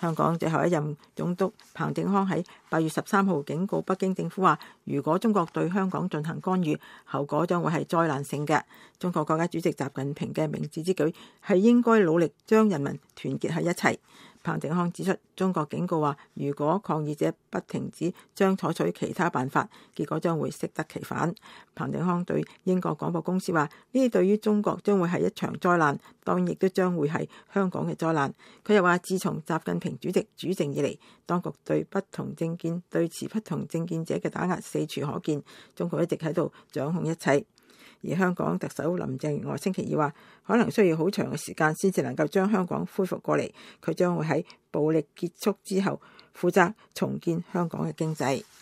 香港最後一任總督彭定康喺8月13號警告北京政府話，如果中國對香港進行干預，後果將會係災難性嘅。中國國家主席習近平嘅明智之舉係應該努力將人民團結喺一齊。彭定康指出，中國警告話，如果抗議者不停止，將採取其他辦法，結果將會適得其反。彭定康對英國廣播公司話，呢啲對於中國將會係一場災難，當然亦都將會係香港嘅災難。佢又話，自從習近平主席主政以嚟，當局對持不同政見者嘅打壓四處可見，中國一直喺度掌控一切。而香港特首林鄭月娥星期二話，可能需要好長嘅時間先至能夠將香港恢復過嚟，佢將會喺暴力結束之後負責重建香港嘅經濟。